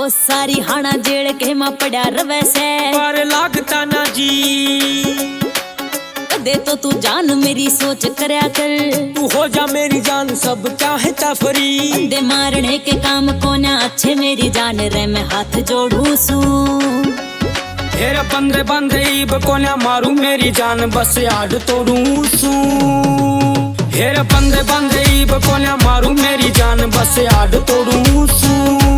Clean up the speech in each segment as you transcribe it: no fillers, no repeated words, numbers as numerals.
ओ सारी हाना जेड़ के मां पड़ा रवे से पर लागता ना जी दे तो तू जान मेरी सोच करया कर तू हो जा मेरी जान सब चाहता फ्री दे मारने के काम को ना अच्छे मेरी जान रे मैं हाथ जोड़ू सू हेरा बंदे बंदे ईब को ना मारू मेरी जान बस आड़ तोड़ू सू हेरा बंदे बंदे ईब को ना मारू मेरी जान बस आड़ तोड़ू सू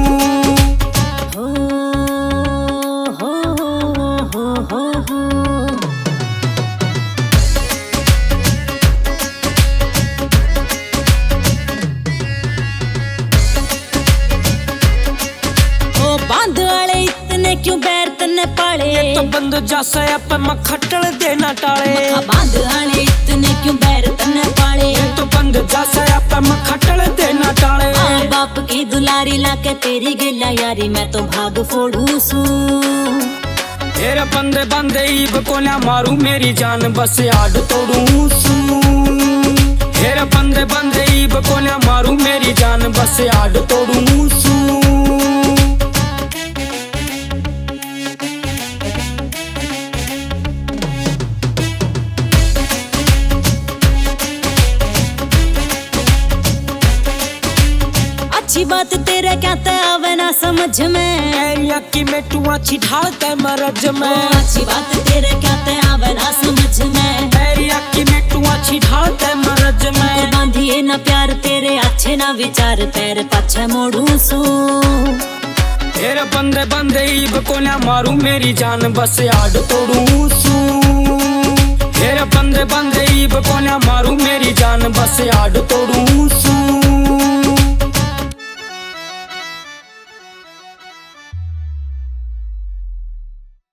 बांध वाले इतने क्यों बैर तने पाले ये तो बंद जैसा पे मखटल देना टाले बांध वाले इतने क्यों बैर तने पाले ये तो बंद जैसा पे मखटल देना टाले बाप की दुलारी लाके तेरी गिला यारी मैं तो भाग फोड़ू सू हेरा बंदे बंदे ईब को ना मारू मेरी जान बस आड़ तोड़ू सू हेरा बंदे बंदे ईब को ना मारू मेरी जान बस आड़ तोड़ू सू अच्छी बात तेरे क्या आवे ना समझ में की में तू अच्छी ढालते मरज में अच्छी बात तेरे क्या आवे ना समझ में की में तू अच्छी ढालते मरज में बांधिए ना प्यार तेरे अच्छे ना विचार पैर पाछे मोड़ू सू हेरा बंदे बंदे ईब को ना मारू मेरी जान बस आड़ तोड़ू सू हेरा बंदे बंदे ईब को ना मारू मेरी जान बस आड़ तोड़ू सू